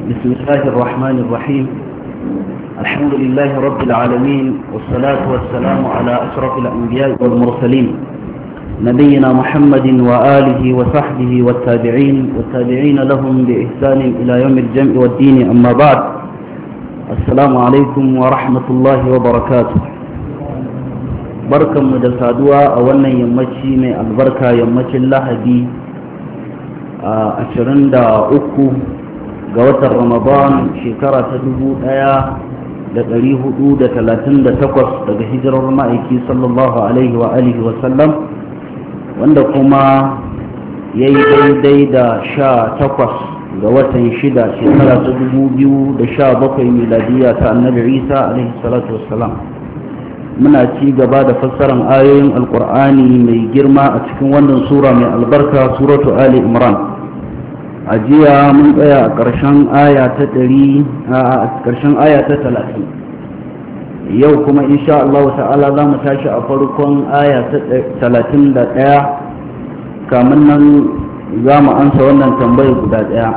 بسم الله الرحمن الرحيم. الحمد لله رب العالمين، والصلاة والسلام على أشرف الأنبياء والمرسلين نبينا محمد وآله وصحبه والتابعين لهم بإحسان إلى يوم الجمع والدين. أما بعد، السلام عليكم ورحمة الله وبركاته. بركة مدسادوا أولا يمشي من البركة يمشي الله دي 23 ga watan Ramadan shekara ta 1438 daga hijirar ma'aiki sallallahu alaihi wa alihi wa sallam, wanda kuma yayi daidai da 18 ga watan 6 shekara ta 2017 miladiya ta annabi Isa alaihi salatu wassalam. Muna ci gaba da fassarar ayoyin alqur'ani mai girma a cikin wannan sura mai albarka, suratu Ali Imran. a jiya mun tsaya a ƙarshen aya ta 30. yau kuma insha Allah ta'ala za mu tashi a farkon aya ta 31. kamun nan za mu ansa wannan tambayar guda ɗaya.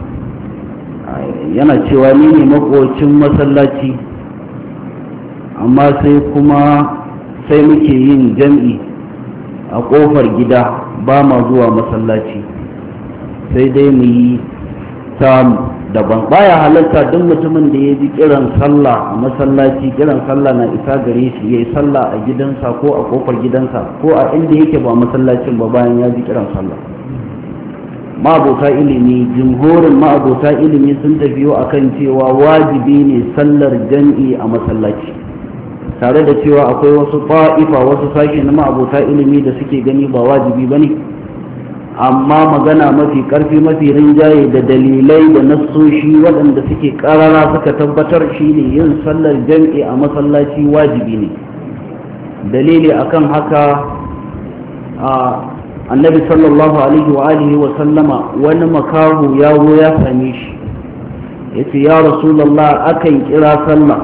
yana cewa ni ne makocin masallaci, amma sai muke yin jam'i a ƙofar gida, ba ma zuwa masallaci, sai dai mu yi samu daban. Baya halarta duk mutumin da ya ji kiran sallah a masallaci, kiran sallah na isa gare shi ya yi sallah a gidansa ko a kofar gidansa ko a inda yake ba masallacin ba bayan ya ji kiran sallah. Ma'abota ilimi, jumhurin ma'abota ilimi sun tafiyo akan cewa wajibi ne sallar jam'i a masallaci, tare da cewa akwai wasu ta'ifa, wasu sashi na ma'abota ilimi da suke gani ba wajibi ba ne. Amma magana mafi ƙarfi, mafi rinjaye da dalilai da nassoshi waɗanda suke ƙarara suka tabbatar shi ne yin sallar jam'i a masallaci wajibi ne. Dalili akan haka, annabi sallallahu alaihi wa alihi wa sallama, wani makahu ya zo ya same shi ya ce, ya rasulallah, akan kira sallah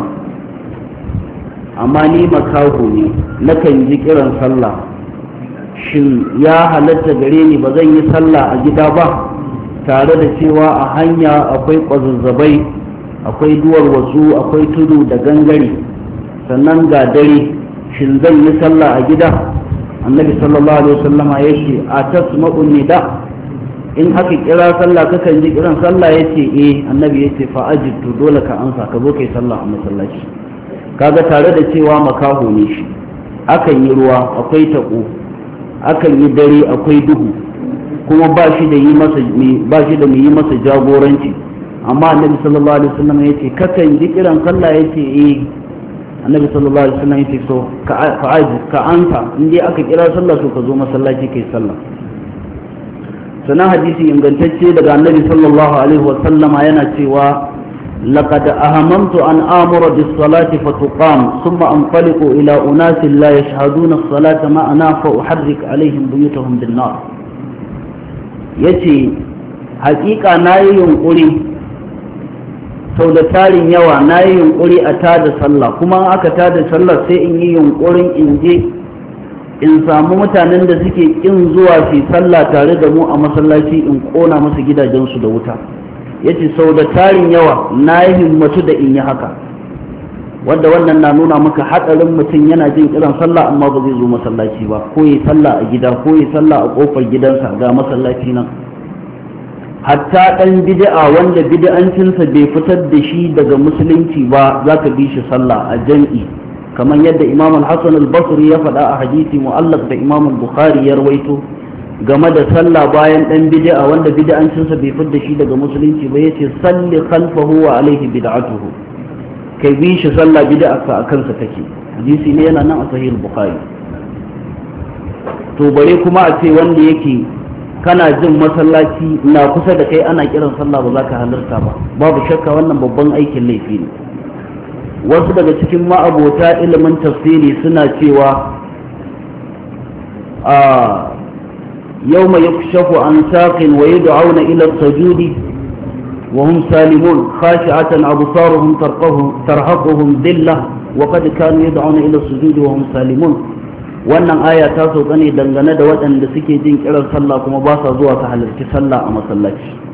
amma ni makahu ne, nakan ji kiran sallah, shin ya halatta gare ni ba zan yi sallah a gida ba, tare da cewa a hanya akwai kwazazzabai, akwai duwar wasu, akwai tudu da gangare, sannan ga dare, shin zan yi sallah a gida? Annabi sallallahu alaihi wasallama yake, a tasma'u nida, in aka kira sallah kakan ji kiran sallah? yace eh. Annabi yace fa ajibtu, dole ka ansa, ka zo kai sallah a masallaci. Kaga tare da cewa makaho ne shi, akan yi ruwa, akwai tako, akan yi dare, akwai duhu, kuma ba shi da mai yi masa jagoranci. Amma annabi sallallahu alaihi wasallam ya ce kakan ji kiran sallah? ya ce eh. Annabi sallallahu alaihi wasallam ya ce so ka anta, in dai aka kira sallah so ka zo masallaci kai sallah. Sanan hadisi ingantacce daga annabi sallallahu alaihi wasallama yana cewa, لقد أهممت أن آمر بالصلاة فتقام ثم أنطلق إلى أناس لا يشهدون الصلاة معنا فأحرك عليهم بيوتهم بالنار. yace hakika nayi yunkuri sau da tarin yawa, nayi yunkuri a tada sallah, kuma aka tada sallah sai in yi yunkurin in je in samu mutanen da suke kin zuwa su sallah tare da mu a masallaci, in kona musu gidajensu da wuta. yace sau da tarin yawa na yi himmatu da in yi haka, wanda wannan na nuna maka hatsarin mutum yana jin kiran sallah amma ba zai zo masallaci ba, ko yi sallah a gida ko yi sallah a kofar gidansa ga masallaci nan. Hatta ɗan bid'a wanda bid'ancinsa bai fitar da shi daga musulunci ba, za ka bi shi sallah a jam'i, kamar yadda Imam al-Hasan al-Basri ya faɗa a hadisi mu'allaq da Imam al-Bukhari ya rawaito game da sallah bayan dan bid'a wanda bid'ancinsa bai fidda shi daga musulunci ba, yace salli khalfahu wa alaihi bid'atuhu, kai bi shi sallah bid'arsa a kansa take. Hadisi ne yana nan a sahih bukhari. To bare kuma a ce wanda yake kana jin masallaci na kusa da kai ana kiran sallah ba za ka halarta ba, babu shakka wannan babban aikin laifi ne. Wasu daga cikin ma'abota ilimin tafsiri suna cewa يوم يكشف عن ساق ويدعون إلى السجود وهم سالمون خاشعة أبصارهم ترهقهم ذلة وقد كانوا يدعون إلى السجود وهم سالمون. wannan aya ta sauka ne dangane da waɗanda suke jin kiran sallah kuma ba sa zuwa su halarci sallah a masallaci.